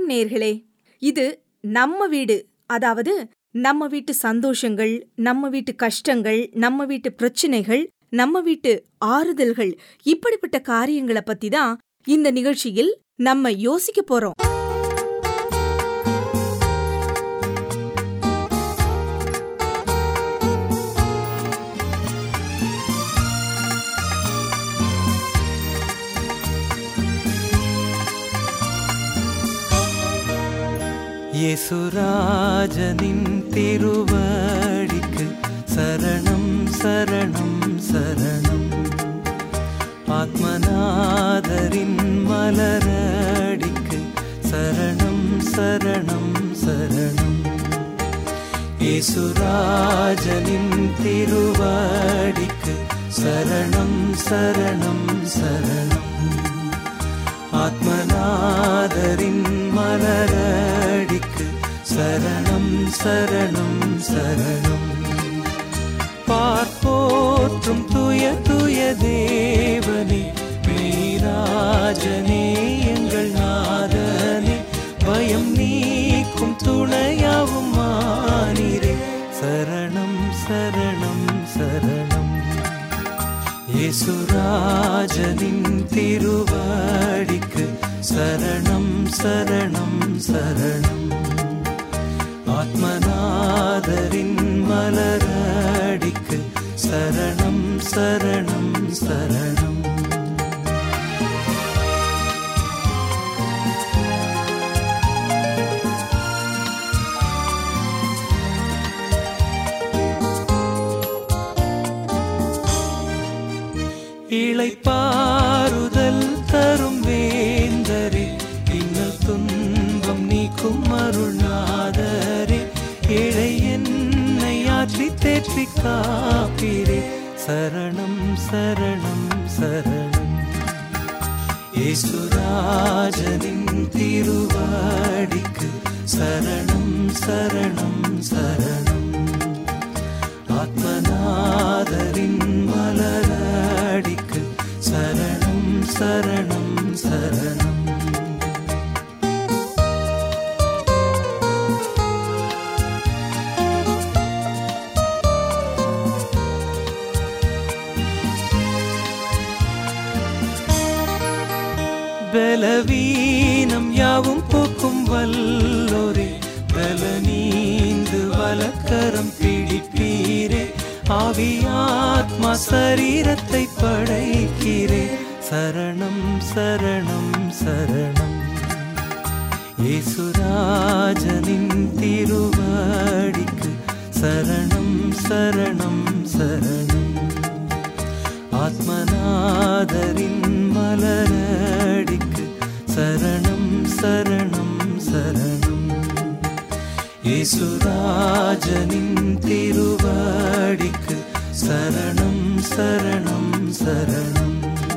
நேயர்களே, இது நம்ம வீடு. அதாவது நம்ம வீட்டு சந்தோஷங்கள், நம்ம வீட்டு கஷ்டங்கள், நம்ம வீட்டு பிரச்சனைகள், நம்ம வீட்டு ஆறுதல்கள், இப்படிப்பட்ட காரியங்களை பத்தி தான் இந்த நிகழ்ச்சியில் நம்ம யோசிக்க போறோம். യേശുരാജനിൻ തിരുവടിക്ക് ശരണം ശരണം ശരണം. ആത്മനാഥരിൻ മലരടിക്ക് ശരണം ശരണം ശരണം. യേശുരാജനിൻ തിരുവടിക്ക് ശരണം ശരണം ശരണം. ആത്മനാഥരിൻ മലരടിക്ക് சரணம் சரணம் சரணம். பார்ப்போற்றும் துய துய தேவனே, மெய்ராஜனே, எங்கள் நாதனே, பயம் நீக்கும் துணையாவும் மானிரே, சரணம் சரணம் சரணம். യേശുരാജനിൻ തിരുവടിക്ക് ശരണം ശരണം ശരണം. ആത്മനാഥരിൻ മലരടിക്ക് ശരണം ശരണം ശരണം. இளைப்பாறுதல் தரும் வேந்தரே, இன்னல் துன்பம் நீக்கும் அருள்நாதரே, ஏழை என்னை ஆற்றி தேற்றி காப்பீரே, சரணம் சரணம் சரணம். യേശുരാജനിன் திருவடிக்கு சரணம் சரணம் சரணம். ஆத்மநாதரின் மலரடிக்கு சரணம் சரணம் சரணம். பலவீனம் யாவும் போக்கும் வல்லோரே, பலனீந்து வலக்கரம் பிடிப்பீரே, ஆவியாத்மா சரீரத்தை படைக்கிறே, சரணம் சரணம் சரணம். യേശുരാജനിன் திருவடிக்கு சரணம் சரணம் சரணம். ஆத்மநாதரின் மலரடிக்கு சரணம் சரணம் சரணம். യേശുരാജനിன் திருவடிக்கு சரணம் சரணம் சரணம்.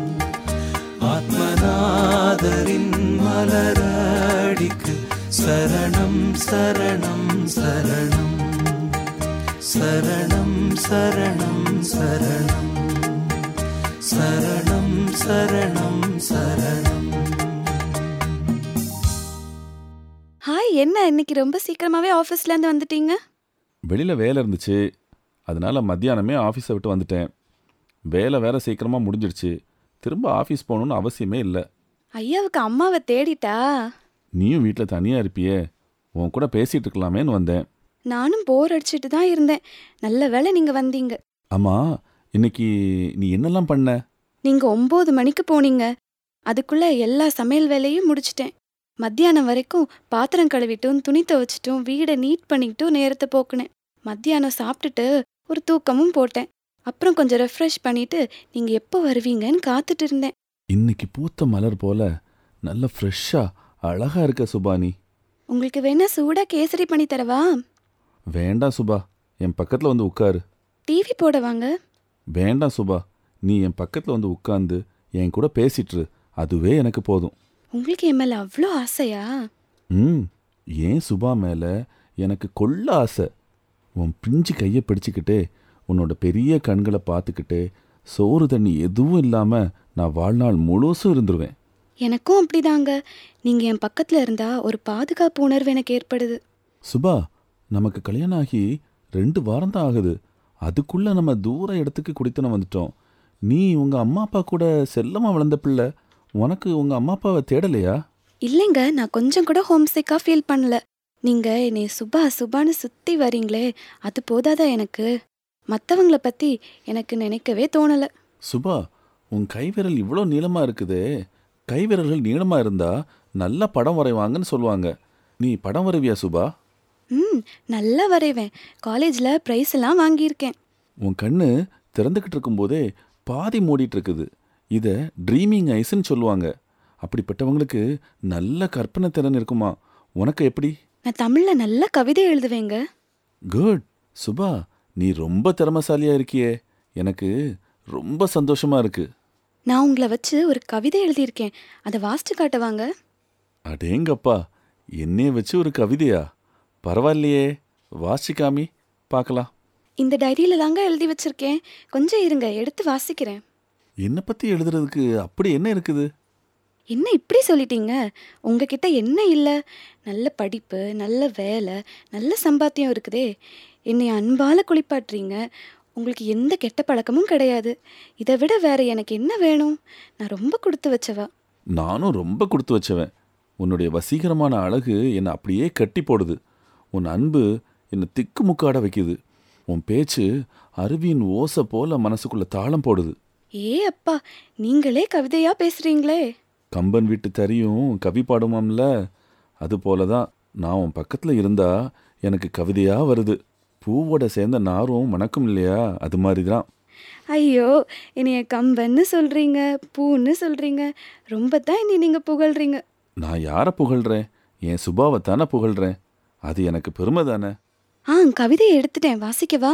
ஆத்மநாதரின் மலரடிக்கு சரணம் சரணம் சரணம். சரணம் சரணம் சரணம். சரணம் சரணம் சரணம். ஹாய், என்ன இன்னைக்கு ரொம்ப சீக்கிரமாவே ஆஃபீஸ்ல இருந்து வந்துட்டீங்க? வெளியில் வேலை இருந்துச்சு, அதனால மத்தியானமே ஆஃபீஸை விட்டு வந்துட்டேன். வேலை வேற சீக்கிரமாக முடிஞ்சிடுச்சு. திரும்ப ஆஃபீஸ் போகணுன்னு அவசியமே இல்லை. ஐயாவுக்கு அம்மாவை தேடிட்டா? நீயும் வீட்டில் தனியாக இருப்பியே, உன் கூட பேசிகிட்டு இருக்கலாமேன்னு வந்தேன். நானும் போர் அடிச்சுட்டு தான் இருந்தேன். நல்ல வேளை நீங்க வந்தீங்க. ஆமாம், இன்னைக்கு நீ என்னெல்லாம் பண்ண? நீங்க 9 மணிக்கு போனீங்க. அதுக்குள்ள எல்லா சமையல் வேலையும் முடிச்சிட்டேன். மத்தியானம் வரைக்கும் பாத்திரம் கழுவிட்டும் துணி துவைச்சிட்டும் வீடை நீட் பண்ணிக்கிட்டும் நேரத்தை போக்குனேன். மத்தியானம் சாப்பிட்டுட்டு ஒரு தூக்கமும் போட்டேன். அப்புறம் கொஞ்சம் ரெஃப்ரெஷ் பண்ணிட்டு நீங்க எப்போ வருவீங்கன்னு காத்துட்டு இருந்தேன். இன்னைக்கு பூத்த மலர் போல நல்ல ஃப்ரெஷ்ஷா அழகா இருக்க சுபானி. உங்களுக்கு வேணா சூடா கேசரி பண்ணி தரவா? வேண்டாம் சுபா, என் பக்கத்தில் வந்து உட்காரு. டிவி போட வாங்க. வேண்டாம் சுபா, நீ என் பக்கத்தில் வந்து உட்காந்து என் கூட பேசிட்டுரு, அதுவே எனக்கு போதும். உங்களுக்கு என் மேல அவ்வளோ ஆசையா? ஏன் சுபா மேலே எனக்கு கொள்ள ஆசை. உன் பிஞ்சு கையை பிடிச்சிக்கிட்டே உன்னோட பெரிய கண்களை பார்த்துக்கிட்டே சோறு தண்ணி எதுவும் இல்லாமல் நான் வாழ்நாள் முழுசும் இருந்துருவேன். எனக்கும் அப்படிதாங்க. நீங்க என் பக்கத்துல இருந்தா ஒரு பாதுகாப்பு உணர்வு எனக்கு ஏற்படுது. சுபா, நமக்கு கல்யாணம் ஆகி 2 வாரம் தான் ஆகுது. அதுக்குள்ள நம்ம தூர இடத்துக்கு குடித்தனம் வந்துட்டோம். நீ உங்க அம்மா அப்பா கூட செல்லமா வளர்ந்த பிள்ளை. உனக்கு உங்க அம்மா அப்பாவை தேடலையா? இல்லைங்க, நான் கொஞ்சம் கூட ஹோம்சிக்கா ஃபீல் பண்ணல. நீங்க என்னை சுபா சுபான்னு சுத்தி வரீங்களே, அது போதாதா எனக்கு? மற்றவங்கள பத்தி எனக்கு நினைக்கவே தோணல. சுபா, உன் கைவிரல் இவ்வளோ நீளமா இருக்குதே. கைவிரல்கள் நீளமா இருந்தா நல்லா படம் வரைவாங்கன்னு சொல்லுவாங்க. நீ படம் வரைவியா சுபா? நல்லா வரைவேன். காலேஜ்ல பிரைஸ் எல்லாம் வாங்கியிருக்கேன். உன் கண்ணு திறந்துக்கிட்டு இருக்கும்போதே பாதி மூடிட்டு இருக்குது. இதை ட்ரீமிங் ஐஸ்ன்னு சொல்லுவாங்க. அப்படிப்பட்டவங்களுக்கு நல்ல கற்பனை திறன் இருக்குமா. உனக்கு எப்படி? நான் தமிழ்ல நல்ல கவிதை எழுதுவேங்க. குட். சுபா, நீ ரொம்ப திறமைசாலியா இருக்கியே. எனக்கு ரொம்ப சந்தோஷமா இருக்கு. நான் உங்களை வச்சு ஒரு கவிதை எழுதியிருக்கேன். அதை வாசிச்சு காட்டவாங்க? அடேங்கப்பா, என்னைய வச்சு ஒரு கவிதையா? பரவாயில்லையே, வாசிக்காமி பார்க்கலாம். இந்த டைரியில தாங்க எழுதி வச்சிருக்கேன். கொஞ்சம் இருங்க, எடுத்து வாசிக்கிறேன். என்னை பற்றி எழுதுறதுக்கு அப்படி என்ன இருக்குது? என்ன இப்படி சொல்லிட்டீங்க? உங்ககிட்ட என்ன இல்லை? நல்ல படிப்பு, நல்ல வேலை, நல்ல சம்பாத்தியம் இருக்குதே. என்னை அன்பால குளிப்பாட்டுறீங்க. உங்களுக்கு எந்த கெட்ட பழக்கமும் கிடையாது. இதை விட வேற எனக்கு என்ன வேணும்? நான் ரொம்ப கொடுத்து வச்சவா. நானும் ரொம்ப கொடுத்து வச்சவன். உன்னுடைய வசீகரமான அழகு என்னை அப்படியே கட்டி போடுது. உன் அன்பு என்னை திக்கு முக்காட வைக்குது. உன் பேச்சு அருவியின் ஓசை போல மனசுக்குள்ள தாளம் போடுது. ஏ அப்பா, நீங்களே கவிதையா பேசுறீங்களே. கம்பன் வீட்டு தறியும் கவி பாடுமாம்ல, அது போல தான் நான் உன் பக்கத்தில் இருந்தா எனக்கு கவிதையா வருது. பூவோட சேர்ந்த நாரும் மணக்கும் இல்லையா, அது மாதிரி தான். ஐயோ, என்னைய கம்பன்னு சொல்றீங்க, பூன்னு சொல்றீங்க. ரொம்ப தான் இனி நீங்க புகழ்றீங்க. நான் யாரை புகழ்றேன்? என் சுபாவை தானே புகழ்றேன். அது எனக்கு பெருமை தானே. கவிதையை எடுத்துட்டேன், வாசிக்கவா?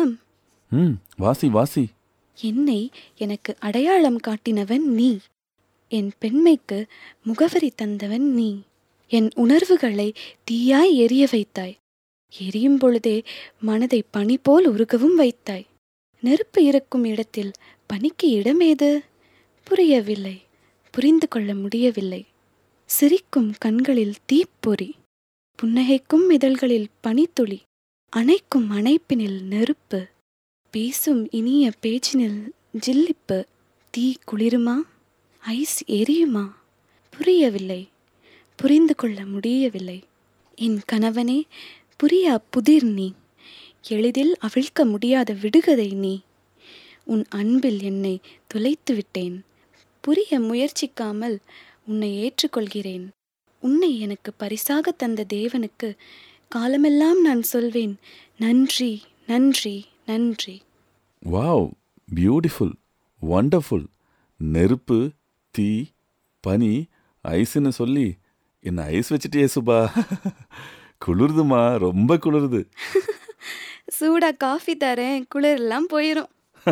வாசி வாசி. என்னை எனக்கு அடையாளம் காட்டினவன் நீ. என் பெண்மைக்கு முகவரி தந்தவன் நீ. என் உணர்வுகளை தீயாய் எரிய வைத்தாய். எரியும் பொழுதே மனதை பனி போல் உருகவும் வைத்தாய். நெருப்பு இருக்கும் இடத்தில் பனிக்கு இடமேது? புரியவில்லை, புரிந்து கொள்ள முடியவில்லை. சிரிக்கும் கண்களில் தீப்பொறி, புன்னகைக்கும் இதழ்களில் பனித்துளி, அணைக்கும் அணைப்பினில் நெருப்பு, பேசும் இனிய பேச்சினில் ஜில்லிப்பு. தீ குளிருமா, ஐஸ் எரியுமா? புரியவில்லை, புரிந்து கொள்ள முடியவில்லை. என் கணவனே, புரியா புதிர் நீ. எளிதில் அவிழ்க்க முடியாத விடுகதை நீ. உன் அன்பில் என்னை தொலைத்து விட்டேன். புரிய முயற்சிக்காமல் உன்னை ஏற்றுக்கொள்கிறேன். உன்னை எனக்கு பரிசாக தந்த தேவனுக்கு காலமெல்லாம் நான் சொல்வேன் நன்றி, நன்றி, நன்றி. Wow, beautiful, wonderful. நெருப்பு, தீ, பனி, ஐஸ்ன்னு சொல்லி என்ன ஐஸ் வச்சிட்டியே சுபா. குளிருதுமா, ரொம்ப குளிருது. சூடா காஃபி தரேன், குளிரெல்லாம் போயிடும்.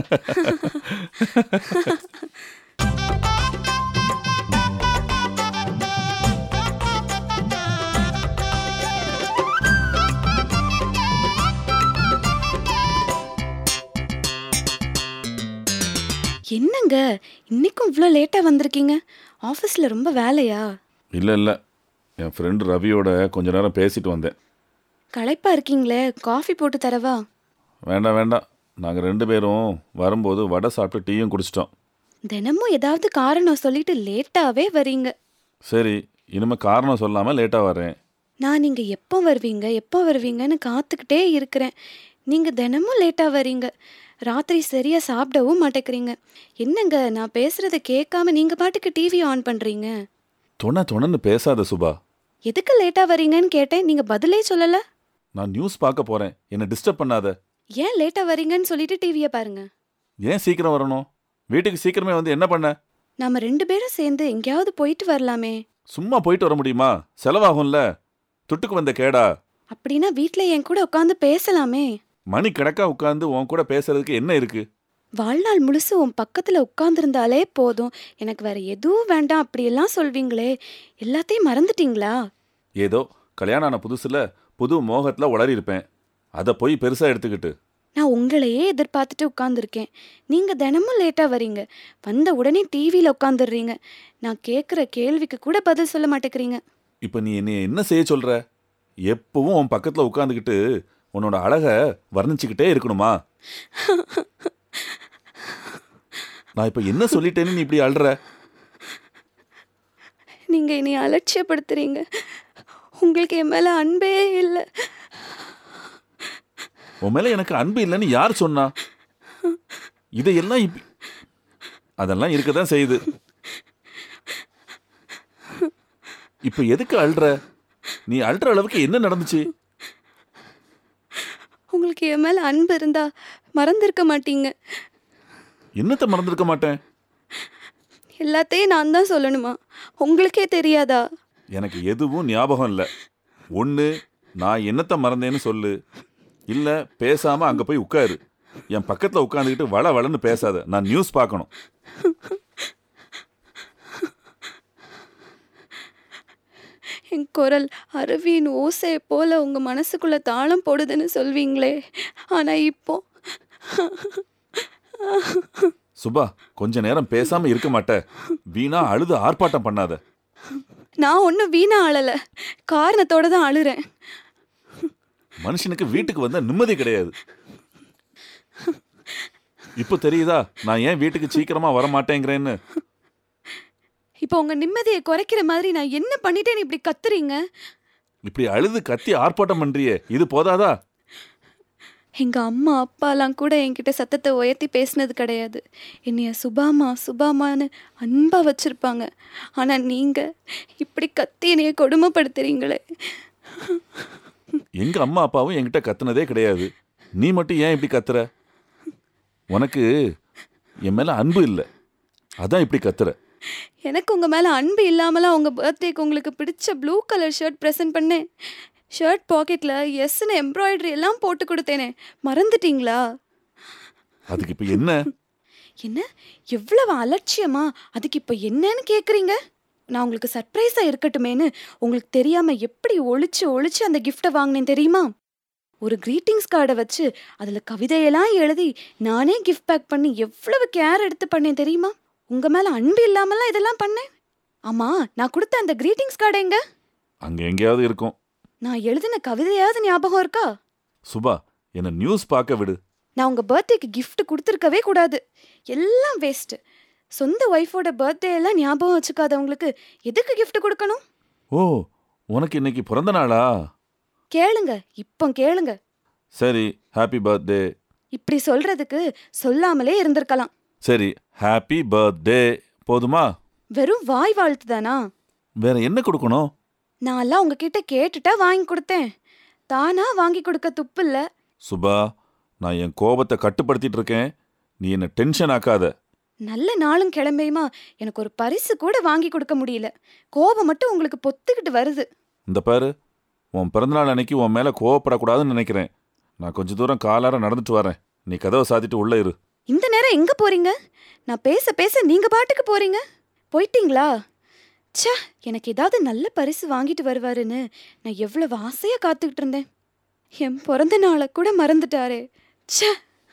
என்னங்க, இன்னைக்கும் இவ்வளோ லேட்டாக வந்திருக்கீங்க? ஆஃபீஸில் ரொம்ப வேலையா? இல்லை, என் ஃப்ரெண்டு ரவியோட கொஞ்ச நேரம் பேசிட்டு வந்தேன். களைப்பாக இருக்கீங்களே, காஃபி போட்டு தரவா? வேண்டாம், நாங்கள் 2 பேரும் வரும்போது வடை சாப்பிட்டு டீயும் குடிச்சிட்டோம். தினமும் ஏதாவது காரணம் சொல்லிட்டு லேட்டாகவே வரீங்க. சரி, இனிமேல் காரணம் சொல்லாமல் லேட்டாக வரேன். நான் நீங்கள் எப்போ வருவீங்கன்னு காத்துக்கிட்டே இருக்கிறேன். நீங்கள் தினமும் லேட்டாக வரீங்க. ராத்திரி சரியாக சாப்பிடவும் மாட்டேங்கிறீங்க. என்னங்க, நான் பேசுகிறத கேட்காம நீங்கள் பாட்டுக்கு டிவி ஆன் பண்ணுறீங்க. தொணன்னு பேசாத சுபா. எதுக்கு லேட்டாக வரீங்கன்னு கேட்டேன், நீங்கள் பதிலே சொல்லலை. நான் நியூஸ் பார்க்க போகிறேன், என்னை டிஸ்டர்ப் பண்ணாத. ஏன் லேட்டாக வரீங்கன்னு சொல்லிட்டு டிவியை பாருங்க. ஏன் சீக்கிரம் வரணும்? வீட்டுக்கு சீக்கிரமே வந்து என்ன பண்ண? நாம 2 பேரும் சேர்ந்து எங்கேயாவது போயிட்டு வரலாமே. சும்மா போயிட்டு வர முடியுமா? செலவாகும்ல. துட்டுக்கு வந்த கேடா. அப்படின்னா வீட்டில் என் கூட உட்காந்து பேசலாமே. மணி கணக்கா உட்காந்து உன் கூட பேசுறதுக்கு என்ன இருக்கு? வாழ்நாள் முழுசு உன் பக்கத்தில் உட்காந்துருந்தாலே போதும், எனக்கு வேற எதுவும் வேண்டாம் அப்படியெல்லாம் சொல்வீங்களே. எல்லாத்தையும் மறந்துட்டீங்களா? ஏதோ கல்யாணம் ஆன புதுசுல புது மோகத்தில் உளறி இருப்பேன். அதை போய் பெருசாக எடுத்துக்கிட்டு நான் உங்களையே எதிர்பார்த்துட்டு உட்காந்துருக்கேன். நீங்கள் தினமும் லேட்டாக வரீங்க, வந்த உடனே டிவியில் உட்காந்துடுறீங்க. நான் கேட்குற கேள்விக்கு கூட பதில் சொல்ல மாட்டேங்கிறீங்க. இப்போ நீ என்னை என்ன செய்ய சொல்ற? எப்பவும் உன் பக்கத்தில் உட்காந்துக்கிட்டு உன்னோட அழகை வர்ணிச்சுக்கிட்டே இருக்கணுமா? நான் இப்போ என்ன சொல்லிட்டேன்னு நீ இப்படி அழுற? நீங்கள் என்னை அலட்சியப்படுத்துறீங்க. உங்களுக்கு என் மேலே அன்பே இல்லை. உன் மேலே எனக்கு அன்பு இல்லைன்னு யார் சொன்னா? இதையெல்லாம் அதெல்லாம் இருக்க தான் செய்யுது. இப்போ எதுக்கு அழுற? நீ அழுற அளவுக்கு என்ன நடந்துச்சு? உங்களுக்கு என் மேலே அன்பு இருந்தா மறந்துருக்க மாட்டீங்க. என்னத்தை மறந்துருக்க மாட்டேன்? எல்லாத்தையும் நான் தான் சொல்லணுமா? உங்களுக்கே தெரியாதா? எனக்கு எதுவும் ஞாபகம் இல்லை. ஒன்று நான் என்னத்தை மறந்தேன்னு சொல்லு, இல்லை பேசாமல் அங்கே போய் உட்காரு. என் பக்கத்தில் உட்காந்துக்கிட்டு வள வளன்னு பேசாத. நான் நியூஸ் பார்க்கணும். என் குரல் அருவியின் ஓசையை போல உங்க மனசுக்குள்ள தாளம் போடுதுன்னு சொல்வீங்களே, ஆனா இப்போ சுபா, கொஞ்ச நேரம் பேசாம இருக்க மாட்ட? வீணா அழுது ஆர்ப்பாட்டம் பண்ணாத. நான் ஒன்றும் வீணா அழல, காரணத்தோட தான் அழுறேன். மனுஷனுக்கு வீட்டுக்கு வந்தா நிம்மதி கிடையாது. இப்போ தெரியுதா நான் ஏன் வீட்டுக்கு சீக்கிரமா வர மாட்டேங்கிறேன்னு? இப்போ உங்க நிம்மதியை குறைக்கிற மாதிரி நான் என்ன பண்ணிட்டேன்னு இப்படி கத்துறீங்க? இப்படி அழுது கத்தி ஆர்ப்பாட்டம் பண்றியே, இது போதாதா? எங்க அம்மா அப்பாலாம் கூட என்கிட்ட சத்தத்தை உயர்த்தி பேசினது கிடையாது. என்னைய சுபாமா சுபாமான்னு அன்பா வச்சிருப்பாங்க. ஆனா நீங்க இப்படி கத்தி என்னைய கொடுமைப்படுத்துறீங்களே. எங்க அம்மா அப்பாவும் என்கிட்ட கத்துனதே கிடையாது. நீ மட்டும் ஏன் இப்படி கத்துற? உனக்கு என் மேல அன்பு இல்லை, அதான் இப்படி கத்துற. எனக்கு உங்க மேல அன்பு இல்லாமலாம் உங்க பர்த்டேக்கு உங்களுக்கு பிடிச்ச ப்ளூ கலர் ஷர்ட் ப்ரெசென்ட் பண்ணேன். ஷர்ட் பாக்கெட்ல எஸ்ன்னு எம்ப்ராய்டரி எல்லாம் போட்டு கொடுத்தேனே, மறந்துட்டீங்களா? அதுக்கு இப்ப என்ன? என்ன எவ்வளவு அலட்சியமா? அதுக்கு இப்ப என்னன்னு கேக்குறீங்க? நான் உங்களுக்கு சர்ப்ரைஸா இருக்கட்டுமேனு உங்களுக்கு தெரியாம எப்படி ஒளிச்சு ஒளிச்சு அந்த கிஃப்டை வாங்கினேன் தெரியுமா? ஒரு கிரீட்டிங்ஸ் கார்டை வச்சு அதுல கவிதையெல்லாம் எழுதி நானே கிஃப்ட் பேக் பண்ணி எவ்வளவு கேர் எடுத்து பண்ணேன் தெரியுமா? உங்க மேல அன்பு இல்லாமலாம் இதெல்லாம் பண்ணேன். ஆமா, நான் கொடுத்த அந்த கிரீட்டிங்ஸ் கார்டு எங்க? அங்க எங்கேயாவது இருக்கும். நான் எழுதின கவிதையாவது ஞாபகம் இருக்கா? சுபா, என்ன நியூஸ் பார்க்க விடு. நான் உங்க பர்த்டேக்கு கிஃப்ட் கொடுத்துருக்கவே கூடாது. எல்லாம் வேஸ்ட். சொந்த ஒய்ஃபோட பர்த்டே எல்லாம் ஞாபகம் வச்சுக்காதவங்களுக்கு எதுக்கு கிஃப்ட் கொடுக்கணும்? ஓ, உனக்கு இன்னைக்கு பிறந்த நாளா? கேளுங்க, இப்போ கேளுங்க. சரி, ஹாப்பி பர்த்டே. இப்படி சொல்றதுக்கு சொல்லாமலே இருந்திருக்கலாம். சரி, ஹாப்பி பர்த்டே போதுமா? வெறும் வாய் வாழ்த்து தானா? வேற என்ன கொடுக்கணும்? நான்லாம் உங்ககிட்ட கேட்டுட்டா வாங்கி கொடுத்தேன். தானா வாங்கி கொடுக்க துப்பு இல்ல. சுபா, நான் என் கோபத்தை கட்டுப்படுத்திட்டு இருக்கேன். நீ என்ன டென்ஷன் ஆக்காத. நல்ல நாளும் கிளம்பையுமா எனக்கு ஒரு பரிசு கூட வாங்கி கொடுக்க முடியல. கோபம் மட்டும் உங்களுக்கு பொத்துக்கிட்டு வருது. இந்த பாரு, உன் பிறந்தநாள் அன்னைக்கு உன் மேல கோவப்படக்கூடாதுன்னு நினைக்கிறேன். நான் கொஞ்ச தூரம் காலார நடந்துட்டு வரேன். நீ கதவை சாத்திட்டு உள்ள இரு. இந்த நேரம் எங்க போறீங்க? நான் பேச பேச நீங்க பாட்டுக்கு போறீங்க. போயிட்டீங்களா? ச்சே, எனக்கு ஏதாவது நல்ல பரிசு வாங்கிட்டு வருவாருன்னு நான் எவ்வளவு ஆசையா காத்துக்கிட்டு இருந்தேன். என் பிறந்த நாளை கூட மறந்துட்டாரே. ச்சே.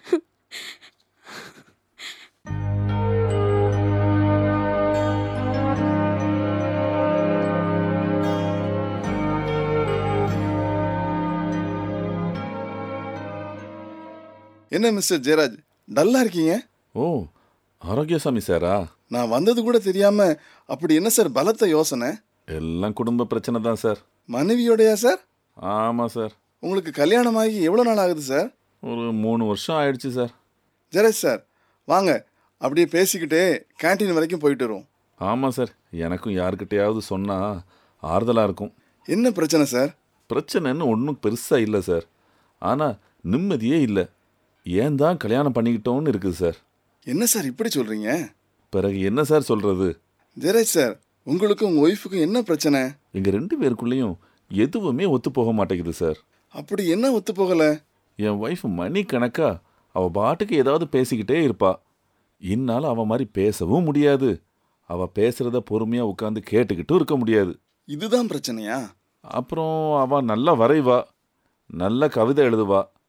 என்ன மிஸ்டர் ஜெயராஜ், டல்லா இருக்கீங்க? ஓ, ஆரோக்கியசாமி சாரா? நான் வந்தது கூட தெரியாம அப்படி என்ன சார் பலத்த யோசனை? எல்லாம் குடும்ப பிரச்சனை தான் சார். மனைவியோடையா சார்? ஆமாம் சார். உங்களுக்கு கல்யாணமாகி எவ்வளோ நாள் ஆகுது சார்? ஒரு 3 வருஷம் ஆயிடுச்சு சார். ஜெயராஜ் சார், வாங்க அப்படியே பேசிக்கிட்டே கேன்டீன் வரைக்கும் போயிட்டு வருவோம். ஆமாம் சார், எனக்கும் யாருக்கிட்டையாவது சொன்னால் ஆறுதலாக இருக்கும். என்ன பிரச்சனை சார்? பிரச்சனைன்னு ஒன்றும் பெருசாக இல்லை சார். ஆனால் நிம்மதியே இல்லை. ஏன் தான் கல்யாணம் பண்ணிக்கிட்டோன்னு இருக்குது சார். என்ன சார் இப்படி சொல்கிறீங்க? பிறகு என்ன சார் சொல்கிறது? ஜெயராஜ் சார், உங்களுக்கும் உங்கள் ஒய்ஃபுக்கும் என்ன பிரச்சனை? எங்கள் 2 பேருக்குள்ளேயும் எதுவுமே ஒத்து போக மாட்டேங்குது சார். அப்படி என்ன ஒத்து போகலை? என் ஒய்ஃப் மணி கணக்கா அவள் பாட்டுக்கு ஏதாவது பேசிக்கிட்டே இருப்பா. என்னால் அவள் மாதிரி பேசவும் முடியாது. அவள் பேசுகிறத பொறுமையாக உட்காந்து கேட்டுக்கிட்டும் இருக்க முடியாது. இதுதான் பிரச்சனையா? அப்புறம் அவள் நல்லா வரைவா, நல்ல கவிதை எழுதுவா.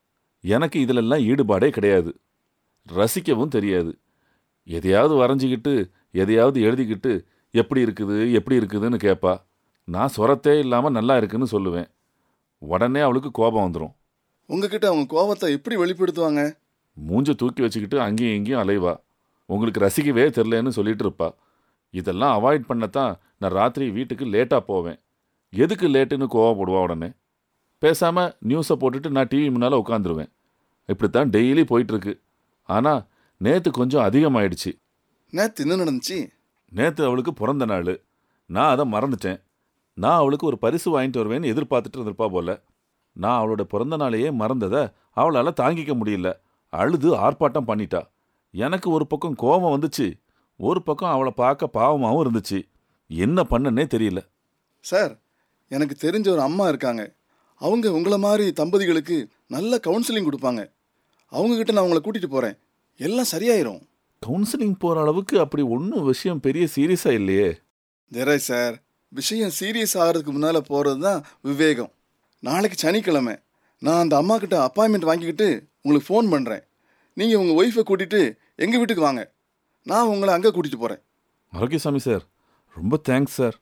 எனக்கு இதிலெல்லாம் ஈடுபாடே கிடையாது. ரசிக்கவும் தெரியாது. எதையாவது வரைஞ்சிக்கிட்டு எதையாவது எழுதிக்கிட்டு எப்படி இருக்குதுன்னு கேட்பா. நான் சொரத்தே இல்லாமல் நல்லா இருக்குன்னு சொல்லுவேன். உடனே அவளுக்கு கோபம் வந்துடும். உங்ககிட்ட அவங்க கோபத்தை எப்படி வெளிப்படுத்துவாங்க? மூஞ்ச தூக்கி வச்சுக்கிட்டு அங்கேயும் இங்கேயும் அலைவா. உங்களுக்கு ரசிக்கவே தெரிலன்னு சொல்லிட்டு இருப்பா. இதெல்லாம் அவாய்ட் பண்ணத்தான் நான் ராத்திரி வீட்டுக்கு லேட்டாக போவேன். எதுக்கு லேட்டுன்னு கோவப்படுவா. உடனே பேசாமல் நியூஸை போட்டுட்டு நான் டிவி முன்னால் உட்காந்துருவேன். இப்படித்தான் டெய்லி போயிட்டுருக்கு. ஆனால் நேற்று கொஞ்சம் அதிகமாயிடுச்சு. நேற்று என்ன நடந்துச்சு? நேற்று அவளுக்கு பிறந்த நாள். நான் அதை மறந்துட்டேன். நான் அவளுக்கு ஒரு பரிசு வாங்கிட்டு வருவேன்னு எதிர்பார்த்துட்டு இருந்திருப்பா போல. நான் அவளோட பிறந்த நாளையே மறந்ததை அவளால் தாங்கிக்க முடியல. அழுது ஆர்ப்பாட்டம் பண்ணிட்டா. எனக்கு ஒரு பக்கம் கோபம் வந்துச்சு, ஒரு பக்கம் அவளை பார்க்க பாவமாகவும் இருந்துச்சு. என்ன பண்ணனே தெரியல. சார், எனக்கு தெரிஞ்ச ஒரு அம்மா இருக்காங்க. அவங்க உங்களை மாதிரி தம்பதிகளுக்கு நல்ல கவுன்சிலிங் கொடுப்பாங்க. அவங்கக்கிட்ட நான் உங்களை கூட்டிகிட்டு போகிறேன். எல்லாம் சரியாயிரும். கவுன்சிலிங் போகிற அளவுக்கு அப்படி ஒன்றும் விஷயம் பெரிய சீரியஸாக இல்லையே. தெராய் சார், விஷயம் சீரியஸ் ஆகிறதுக்கு முன்னால் போகிறது தான் விவேகம். நாளைக்கு சனிக்கிழமை நான் அந்த அம்மா கிட்ட அப்பாயின்மெண்ட் வாங்கிக்கிட்டு உங்களுக்கு ஃபோன் பண்ணுறேன். நீங்கள் உங்கள் ஒய்ஃபை கூட்டிகிட்டு எங்கள் வீட்டுக்கு வாங்க. நான் உங்களை அங்கே கூட்டிகிட்டு போகிறேன். ஆரோக்கியசாமி சார், ரொம்ப தேங்க்ஸ் சார்.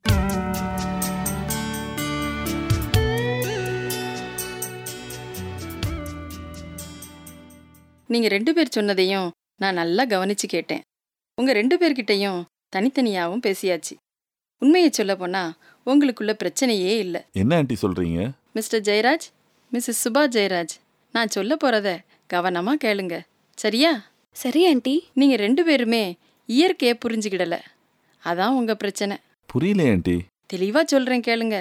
நீங்கள் 2 பேர் சொன்னதையும் நான் நல்லா கவனிச்சு கேட்டேன். உங்கள் 2 பேர்கிட்டையும் தனித்தனியாகவும் பேசியாச்சு. உண்மையை சொல்ல போனால் உங்களுக்குள்ள பிரச்சனையே இல்லை. என்ன ஆண்டி சொல்கிறீங்க? மிஸ்டர் ஜெயராஜ், மிஸ்ஸஸ் சுபா ஜெயராஜ், நான் சொல்ல போகிறத கவனமாக கேளுங்க, சரியா? சரி ஆண்டி. நீங்கள் 2 பேருமே இயற்கையை புரிஞ்சுக்கிடலை. அதான் உங்கள் பிரச்சனை. புரியல ஆண்டி. தெளிவாக சொல்கிறேன் கேளுங்க.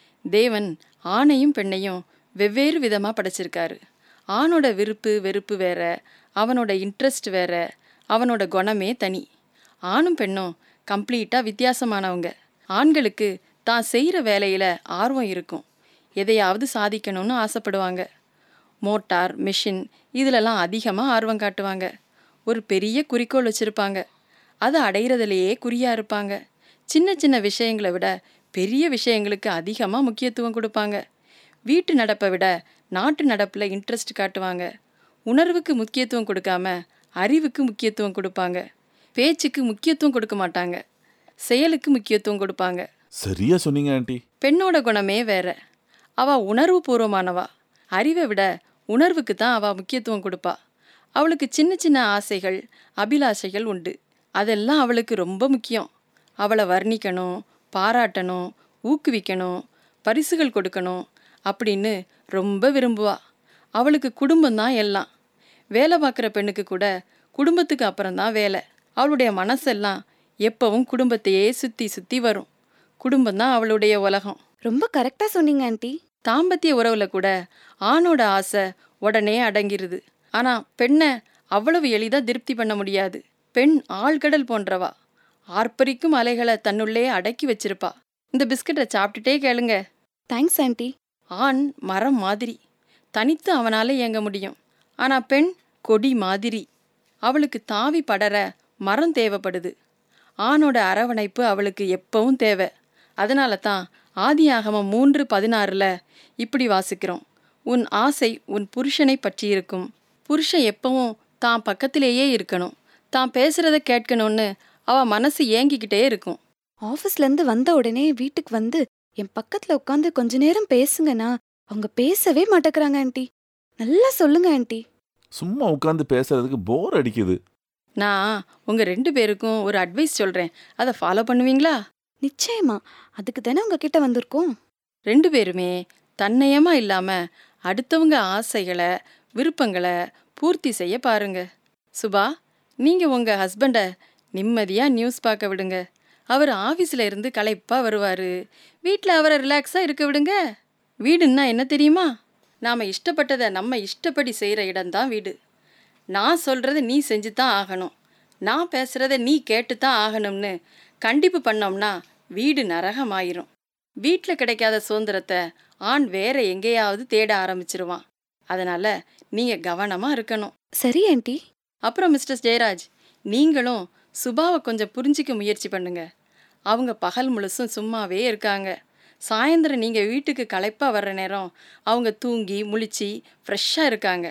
தேவன் ஆணையும் பெண்ணையும் வெவ்வேறு விதமாக படைச்சிருக்காரு. ஆணோட விருப்பு வெறுப்பு வேற, அவனோட இன்ட்ரெஸ்ட் வேற, அவனோட குணமே தனி. ஆணும் பெண்ணும் கம்ப்ளீட்டாக வித்தியாசமானவங்க. ஆண்களுக்கு தான் செய்கிற வேலையில் ஆர்வம் இருக்கும். எதையாவது சாதிக்கணும்னு ஆசைப்படுவாங்க. மோட்டார், மிஷின் இதிலெல்லாம் அதிகமாக ஆர்வம் காட்டுவாங்க. ஒரு பெரிய குறிக்கோள் வச்சுருப்பாங்க. அதை அடையிறதுலையே குறியாக இருப்பாங்க. சின்ன சின்ன விஷயங்களை விட பெரிய விஷயங்களுக்கு அதிகமாக முக்கியத்துவம் கொடுப்பாங்க. வீட்டு நடப்பை விட நாட்டு நடப்பில் இன்ட்ரெஸ்ட் காட்டுவாங்க. உணர்வுக்கு முக்கியத்துவம் கொடுக்காம அறிவுக்கு முக்கியத்துவம் கொடுப்பாங்க. பேச்சுக்கு முக்கியத்துவம் கொடுக்க மாட்டாங்க, செயலுக்கு முக்கியத்துவம் கொடுப்பாங்க. சரியா சொன்னீங்க ஆண்டி. பெண்ணோட குணமே வேற. அவள் உணர்வு பூர்வமானவா. அறிவை விட உணர்வுக்கு தான் அவள் முக்கியத்துவம் கொடுப்பா. அவளுக்கு சின்ன சின்ன ஆசைகள், அபிலாஷைகள் உண்டு. அதெல்லாம் அவளுக்கு ரொம்ப முக்கியம். அவளை வர்ணிக்கணும், பாராட்டணும், ஊக்குவிக்கணும், பரிசுகள் கொடுக்கணும் அப்படின்னு ரொம்ப விரும்புவா. அவளுக்கு குடும்பம்தான் எல்லாம். வேலை பார்க்குற பெண்ணுக்கு கூட குடும்பத்துக்கு அப்புறம்தான் வேலை. அவளுடைய மனசெல்லாம் எப்பவும் குடும்பத்தையே சுற்றி சுற்றி வரும். குடும்பம்தான் அவளுடைய உலகம். ரொம்ப கரெக்டாக சொன்னீங்க ஆண்டி. தாம்பத்திய உறவுல கூட ஆணோட ஆசை உடனே அடங்கிருது. ஆனால் பெண்ணை அவ்வளவு எளிதாக திருப்தி பண்ண முடியாது. பெண் ஆழ்கடல் போன்றவா. ஆர்ப்பரிக்கும் அலைகளை தன்னுள்ளே அடக்கி வச்சிருப்பா. இந்த பிஸ்கட்டை சாப்பிட்டுட்டே கேளுங்க. Thanks aunty. ஆண் மரம் மாதிரி தனித்து அவனால் இயங்க முடியும். ஆனால் பெண் கொடி மாதிரி. அவளுக்கு தாவி படர மரம் தேவைப்படுது. ஆணோட அரவணைப்பு அவளுக்கு எப்பவும் தேவை. அதனால தான் ஆதியாகமம் 3:16 இப்படி வாசிக்கிறோம். உன் ஆசை உன் புருஷனை பற்றி இருக்கும். புருஷன் எப்பவும் தான் பக்கத்திலேயே இருக்கணும். தான் பேசுகிறத கேட்கணும்னு அவள் மனசு ஏங்கிக்கிட்டே இருக்கும். ஆஃபீஸ்லேருந்து வந்த உடனே வீட்டுக்கு வந்து என் பக்கத்தில் உட்காந்து கொஞ்ச நேரம் பேசுங்கண்ணா. அவங்க பேசவே மாட்டேங்கிறாங்க ஆண்டி. நல்லா சொல்லுங்க ஆண்டி. சும்மா உட்காந்து பேசுறதுக்கு போர் அடிக்குது. நான் உங்கள் 2 பேருக்கும் ஒரு அட்வைஸ் சொல்கிறேன். அதை ஃபாலோ பண்ணுவீங்களா? நிச்சயமா. அதுக்கு தானே உங்ககிட்ட வந்திருக்கோம். 2 பேருமே தன்னயமாக இல்லாமல் அடுத்தவங்க ஆசைகளை, விருப்பங்களை பூர்த்தி செய்ய பாருங்க. சுபா, நீங்கள் உங்கள் ஹஸ்பண்டை நிம்மதியாக நியூஸ் பார்க்க விடுங்க. அவர் ஆஃபீஸில் இருந்து களைப்பாக வருவார். வீட்டில் அவரை ரிலாக்ஸாக இருக்க விடுங்க. வீடுன்னா என்ன தெரியுமா? நாம் இஷ்டப்பட்டதை நம்ம இஷ்டப்படி செய்கிற இடம்தான் வீடு. நான் சொல்கிறத நீ செஞ்சு தான் ஆகணும், நான் பேசுகிறத நீ கேட்டு தான் ஆகணும்னு கண்டிப்பு பண்ணோம்னா வீடு நரகமாயிரும். வீட்டில் கிடைக்காத சுதந்திரத்தை ஆண் வேற எங்கேயாவது தேட ஆரம்பிச்சிருவான். அதனால் நீங்கள் கவனமாக இருக்கணும். சரி ஆண்டி. அப்புறம் மிஸ்டர் ஜெயராஜ், நீங்களும் சுபாவை கொஞ்சம் புரிஞ்சிக்க முயற்சி பண்ணுங்க. அவங்க பகல் முழுசும் சும்மாவே இருக்காங்க. சாயந்தரம் நீங்கள் வீட்டுக்கு களைப்பாக வர்ற நேரம் அவங்க தூங்கி முழிச்சு ஃப்ரெஷ்ஷாக இருக்காங்க.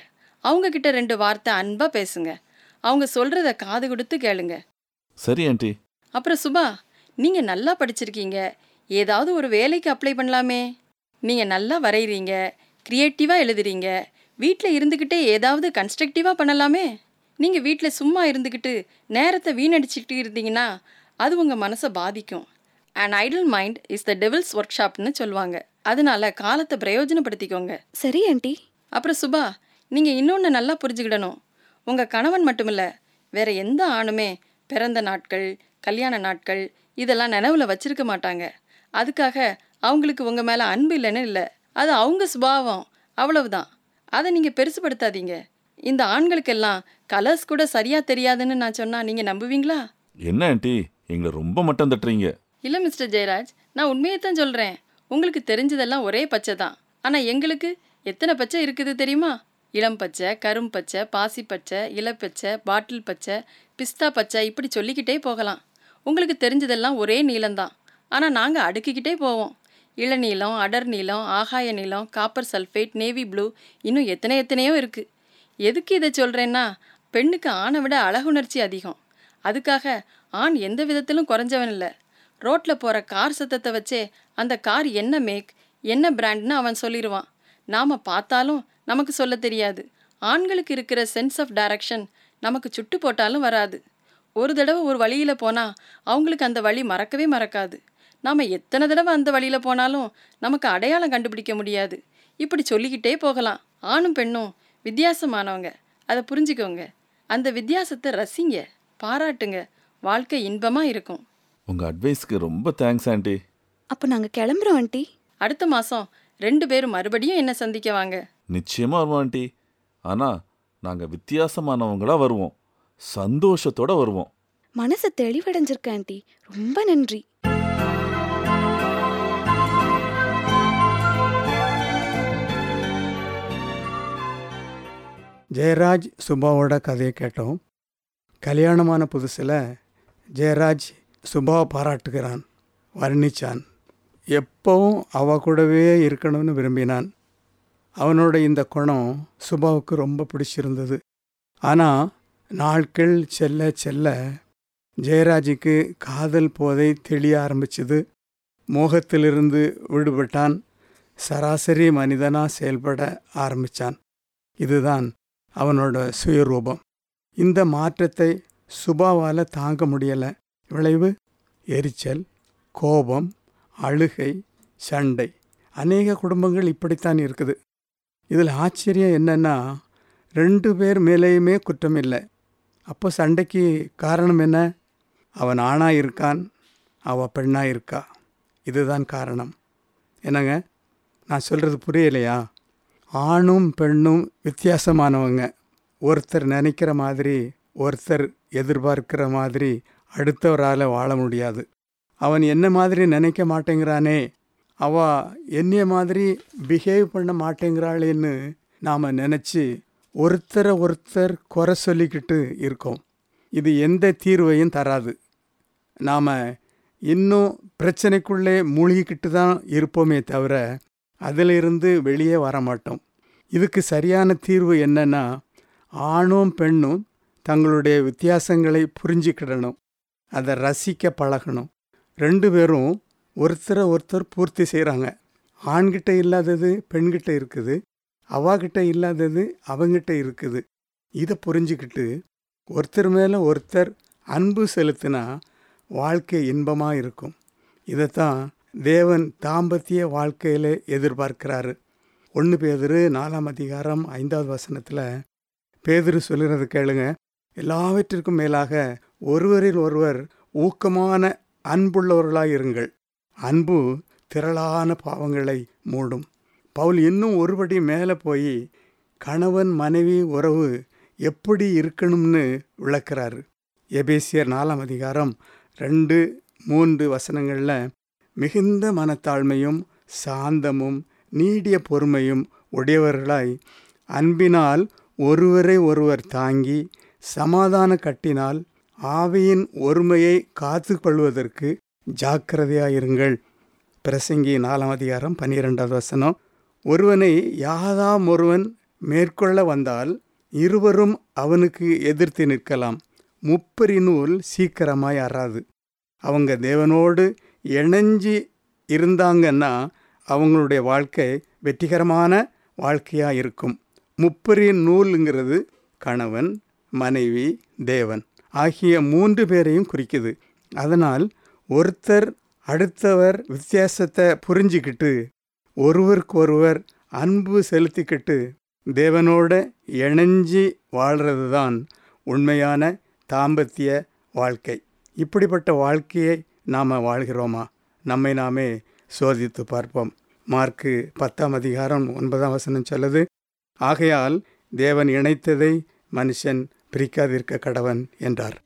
அவங்க கிட்ட 2 வார்த்தை அன்பா பேசுங்க. அவங்க சொல்றத காது கொடுத்து கேளுங்க. சரி ஆண்டி. அப்புறம் சுபா, நீங்க நல்லா படிச்சிருக்கீங்க, ஏதாவது ஒரு வேலைக்கு அப்ளை பண்ணலாமே. நீங்க நல்லா வரைகிறீங்க, கிரியேட்டிவா எழுதுறீங்க, வீட்டில் இருந்துக்கிட்டே ஏதாவது கன்ஸ்ட்ரக்டிவா பண்ணலாமே. நீங்க வீட்டில் சும்மா இருந்துக்கிட்டு நேரத்தை வீணடிச்சுட்டு இருந்தீங்கன்னா அது உங்க மனசை பாதிக்கும். An idle mind is the devil's workshopனு சொல்லுவாங்க. அதனால காலத்தை பிரயோஜனப்படுத்திக்கோங்க. சரி ஆண்டி. அப்புறம் சுபா, நீங்க இன்னொன்று நல்லா புரிஞ்சுக்கிடணும். உங்க கணவன் மட்டுமில்ல, வேற எந்த ஆணுமே பிறந்த நாட்கள், கல்யாண நாட்கள் இதெல்லாம் நினைவுல வச்சிருக்க மாட்டாங்க. அதுக்காக அவங்களுக்கு உங்க மேல அன்பு இல்லைன்னு இல்லை. அது அவங்க சுபாவம், அவ்வளவுதான். அதை நீங்க பெருசுபடுத்தாதீங்க. இந்த ஆண்களுக்கெல்லாம் கலர்ஸ் கூட சரியா தெரியாதுன்னு நான் சொன்னா நீங்க நம்புவீங்களா? என்ன ஆண்டி, எங்களை ரொம்ப மட்டம் தட்டுறீங்க. இல்லை மிஸ்டர் ஜெயராஜ், நான் உண்மையைத்தான் சொல்கிறேன். உங்களுக்கு தெரிஞ்சதெல்லாம் ஒரே பச்சை தான். ஆனால் எங்களுக்கு எத்தனை பச்சை இருக்குது தெரியுமா? இளம் பச்சை, கரும் பச்சை, பாசி பச்சை, இலப்பச்சை, பாட்டில் பச்சை, பிஸ்தா பச்சை, இப்படி சொல்லிக்கிட்டே போகலாம். உங்களுக்கு தெரிஞ்சதெல்லாம் ஒரே நீளம்தான். ஆனால் நாங்கள் அடுக்கிக்கிட்டே போவோம். இளநீளம், அடர் நீளம், ஆகாய நீளம், காப்பர் சல்ஃபேட், நேவி ப்ளூ, இன்னும் எத்தனையோ இருக்குது. எதுக்கு இதை சொல்கிறேன்னா, பெண்ணுக்கு ஆணை விட அழகுணர்ச்சி அதிகம். அதுக்காக ஆண் எந்த விதத்திலும் குறைஞ்சவன் இல்லை. ரோட்டில் போகிற கார் சத்தத்தை வச்சே அந்த கார் என்ன மேக், என்ன பிராண்ட்னு அவன் சொல்லிடுவான். நாம் பார்த்தாலும் நமக்கு சொல்ல தெரியாது. ஆண்களுக்கு இருக்கிற சென்ஸ் ஆஃப் டைரக்ஷன் நமக்கு சுட்டு போட்டாலும் வராது. ஒரு தடவை ஒரு வழியில் போனால் அவங்களுக்கு அந்த வழி மறக்கவே மறக்காது. நாம் எத்தனை தடவை அந்த வழியில் போனாலும் நமக்கு அடையாளம் கண்டுபிடிக்க முடியாது. இப்படி சொல்லிக்கிட்டே போகலாம். ஆணும் பெண்ணும் வித்தியாசமானவங்க, அதை புரிஞ்சுக்கோங்க. அந்த வித்தியாசத்தை ரசிங்க, பாராட்டுங்க. வாழ்க்கை இன்பமாக இருக்கும். உங்கள் அட்வைஸ்க்கு ரொம்ப தேங்க்ஸ் ஆண்டி. அப்போ நாங்கள் கிளம்புறோம் ஆண்டி. அடுத்த மாதம் 2 பேரும் மறுபடியும் என்ன சந்திக்க வாங்க. நிச்சயமாக வருவோம் ஆண்டி. ஆனால் நாங்கள் வித்தியாசமானவங்களாக வருவோம், சந்தோஷத்தோடு வருவோம். மனசு தெளிவடைஞ்சிருக்க ஆண்டி, ரொம்ப நன்றி. ஜெயராஜ் சுபாவோட கதையை கேட்டோம். கல்யாணமான புதுசில் ஜெயராஜ் சுபாவை பாராட்டுகிறான், வர்ணிச்சான். எப்பவும் அவ கூடவே இருக்கணும்னு விரும்பினான். அவனோட இந்த குணம் சுபாவுக்கு ரொம்ப பிடிச்சிருந்தது. ஆனால் நாட்கள் செல்ல செல்ல ஜெயராஜுக்கு காதல் போதை தெளிய ஆரம்பிச்சுது. மோகத்திலிருந்து விடுபட்டான். சராசரி மனிதனாக செயல்பட ஆரம்பித்தான். இதுதான் அவனோட சுயரூபம். இந்த மாற்றத்தை சுபாவால் தாங்க முடியலை. விளைவு எரிச்சல், கோபம், அழுகை, சண்டை. அநேக குடும்பங்கள் இப்படித்தான் இருக்குது. இதில் ஆச்சரியம் என்னென்னா, 2 பேர் மேலேயுமே குற்றம் இல்லை. அப்போ சண்டைக்கு காரணம் என்ன? அவன் ஆணாக இருக்கான், அவள் பெண்ணாக இருக்கா. இதுதான் காரணம். என்னங்க, நான் சொல்கிறது புரியலையா? ஆணும் பெண்ணும் வித்தியாசமானவங்க. ஒருத்தர் நினைக்கிற மாதிரி, ஒருத்தர் எதிர்பார்க்கிற மாதிரி அடுத்தவரால் வாழ முடியாது. அவன் என்ன மாதிரி நினைக்க மாட்டேங்கிறானே, அவள் என்னைய மாதிரி பிஹேவ் பண்ண மாட்டேங்கிறாளேன்னு நாம் நினச்சி ஒருத்தரை ஒருத்தர் குறை சொல்லிக்கிட்டு இருக்கோம். இது எந்த தீர்வையும் தராது. நாம் இன்னும் பிரச்சனைக்குள்ளே மூழ்கிக்கிட்டு தான் இருப்போமே தவிர அதிலிருந்து வெளியே வர மாட்டோம். இதுக்கு சரியான தீர்வு என்னன்னா, ஆணும் பெண்ணும் தங்களுடைய வித்தியாசங்களை புரிஞ்சுக்கிடணும், அதை ரசிக்க பழகணும். 2 பேரும் ஒருத்தரை ஒருத்தர் பூர்த்தி செய்கிறாங்க. ஆண்கிட்ட இல்லாதது பெண்கிட்ட இருக்குது, அவாகிட்ட இல்லாதது அவங்கிட்ட இருக்குது. இதை புரிஞ்சுக்கிட்டு ஒருத்தர் மேலே ஒருத்தர் அன்பு செலுத்தினா வாழ்க்கை இன்பமாக இருக்கும். இதைத்தான் தேவன் தாம்பத்திய வாழ்க்கையில் எதிர்பார்க்கிறாரு. 1 பேதுரு 4:5 பேதுரு சொல்கிறது கேளுங்க. எல்லாவற்றிற்கும் மேலாக ஒருவரில் ஒருவர் ஊக்கமான அன்புள்ளவர்களாக இருங்கள். அன்பு திரளான பாவங்களை மூடும். பவுல் இன்னும் ஒருபடி மேலே போய் கணவன் மனைவி உறவு எப்படி இருக்கணும்னு விளக்குறாரு. எபேசியர் 4:2-3 மிகுந்த மனத்தாழ்மையும் சாந்தமும் நீடிய பொறுமையும் உடையவர்களாய் அன்பினால் ஒருவரை ஒருவர் தாங்கி சமாதான கட்டினால் ஆவியின் ஒருமையை காத்து கொள்வதற்கு ஜாக்கிரதையாயிருங்கள். பிரசங்கி 4:12 ஒருவனை யாதாம் ஒருவன் மேற்கொள்ள வந்தால் இருவரும் அவனுக்கு எதிர்த்து நிற்கலாம். முப்பரிநூல் சீக்கிரமாய் அறாது. அவங்க தேவனோடு இணைஞ்சி இருந்தாங்கன்னா அவங்களுடைய வாழ்க்கை வெற்றிகரமான வாழ்க்கையாக இருக்கும். முப்பரிநூலுங்கிறது கணவன், மனைவி, தேவன் ஆகிய 3 பேரையும் குறிக்குது. அதனால் ஒருத்தர் அடுத்தவர் வித்தியாசத்தை புரிஞ்சிக்கிட்டு ஒருவருக்கொருவர் அன்பு செலுத்திக்கிட்டு தேவனோட இணைஞ்சி வாழ்கிறது தான் உண்மையான தாம்பத்திய வாழ்க்கை. இப்படிப்பட்ட வாழ்க்கையை நாம் வாழ்கிறோமா? நம்மை நாமே சோதித்து பார்ப்போம். மார்க்கு 10:9 சொல்லுது, ஆகையால் தேவன் இணைத்ததை மனுஷன் பிரிக்காதிருக்க கடவன் என்றார்.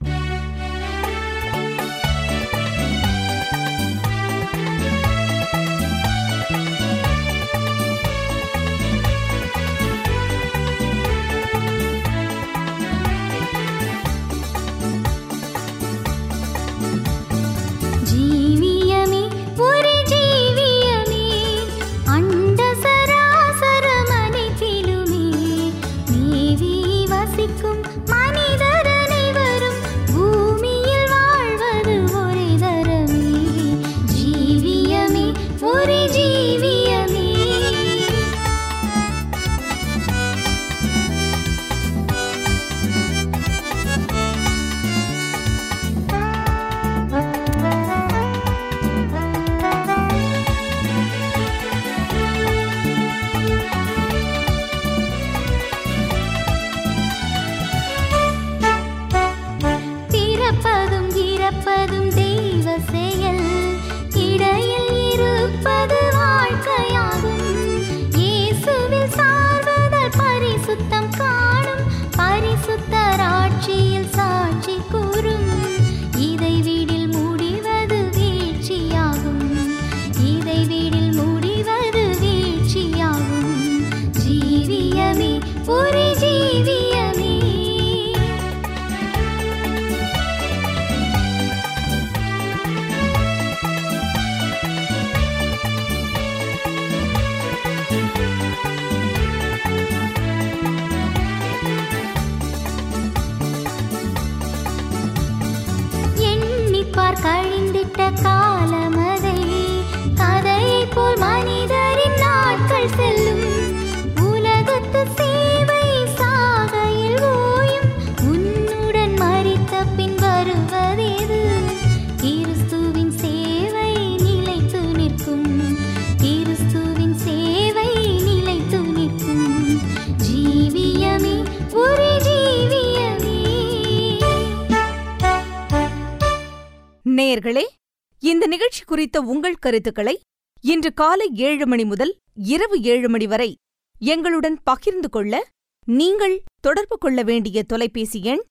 நேயர்களே, இந்த நிகழ்ச்சி குறித்த உங்கள் கருத்துக்களை இன்று காலை 7 மணி முதல் இரவு 7 மணி வரை எங்களுடன் பகிர்ந்து கொள்ள நீங்கள் தொடர்பு கொள்ள வேண்டிய தொலைபேசி எண்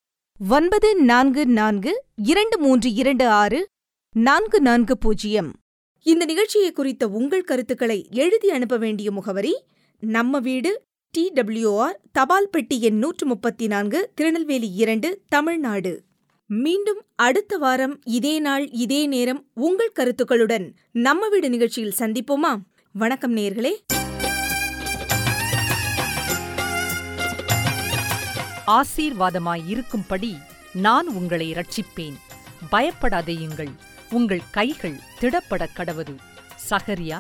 9442326440. இந்த நிகழ்ச்சியை குறித்த உங்கள் கருத்துக்களை எழுதி அனுப்ப வேண்டிய முகவரி: நம்ம வீடு, TWR, தபால் பெட்டி எண் 134, திருநெல்வேலி 2, தமிழ்நாடு. மீண்டும் அடுத்த வாரம் இதே நாள் இதே நேரம் உங்கள் கருத்துக்களுடன் நம்ம வீடு நிகழ்ச்சியில் சந்திப்போமா? வணக்கம் நேயர்களே. ஆசீர்வாதமாயிருக்கும்படி நான் உங்களை இரட்சிப்பேன். பயப்படாதேயுங்கள், உங்கள் கைகள் திடப்பட கடவது. சகரியா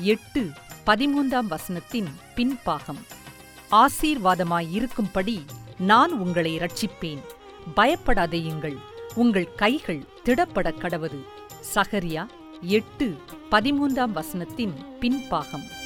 8:13 பின்பாகம். ஆசீர்வாதமாயிருக்கும்படி நான் உங்களை இரட்சிப்பேன். பயப்படாதேயுங்கள், உங்கள் கைகள் திடப்பட கடவது. சகரியா 8:13 பின்பாகம்.